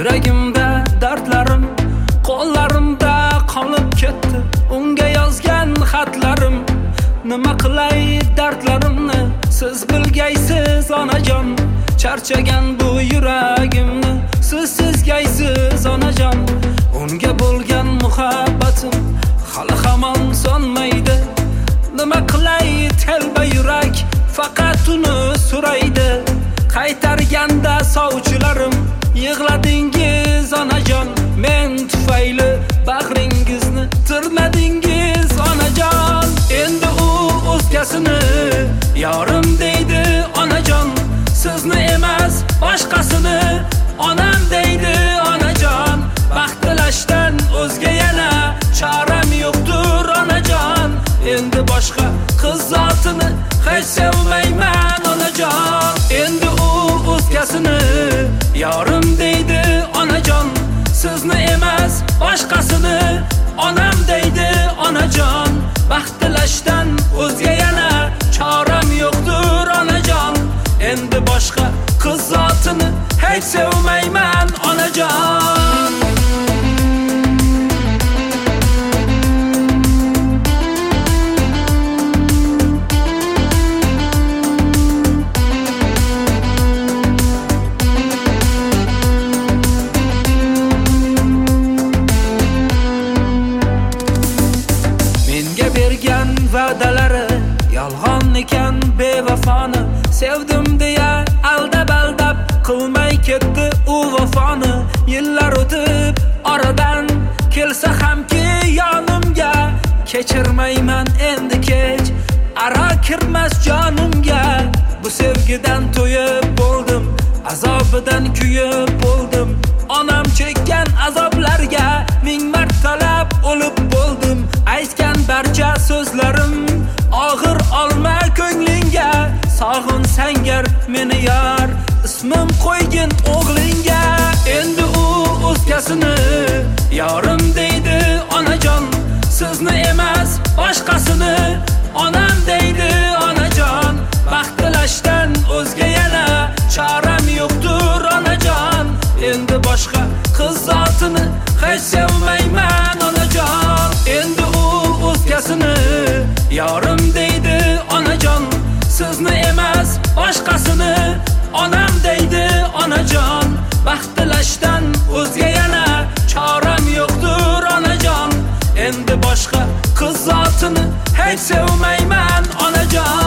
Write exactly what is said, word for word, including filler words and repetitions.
Yuragimda dardlarim, qo'llarimda qolib ketdi. Unga yozgan xatlarim, nima qilay dardlarimni siz bilgaysiz onajon. Charchagan bu yuragimni siz sizgaysiz onajon. Unga bo'lgan muhabbatim hali hamon sonmaydi. Nima qilay telba yurak faqat uni so'raydi. Qaytarganda sovchilarim yig'ladingiz onajon. Men tufayli bag'ringizni tirnadingiz onajon. Endi u o'zgasini yorim deydi onajon. Sizni emas boshqasini onam deydi onajon. Baxt tilashdan o'zga yana choram yo'qdir onajon. Endi boshqa qiz zotini hech sevmayman onajon. Endi u o'zgasini yorim deydi onajon. Sizni emas boshqasini onam deydi onajon. Baxt tilashdan o'zga yana choram yo'qdir onajon. Endi boshqa qiz zotini hech sevmayman onajon. Menga bergan va'dalari yolg'on ekan bevafoni. Sevdim deya aldab aldab qilmay ketdi u vafoni. Yillar o'tib oradan kelsa hamki yonimga, kechirmayman endi kech ara kirmas jonimga. Bu sevgidan to'yib bo'ldim, azobidan kuyib bo'ldim. Onam chekkan azoblarga ming martalab o'lib bo'ldim. Aytgan barcha so'zlarim og'ir olma ko'nglingga. Sog'in sangar meni yar, ismim qo'ygin o'g'lingga. Endi u o'zgasini yorim deydi onajon. Sizni emas boshqasini onam deydi onajon. Baxt tilashdan o'zga yana choram yo'qdir onajon. Endi boshqa qiz zotini hech sevmayman onajon. Endi u o'zgasini yorim deydi onajon. Sizni emas boshqasini onam deydi onajon. Baxt tilashdan o'zga yana choram yo'qdir onajon. Endi boshqa qiz zotini hech sevmayman onajon.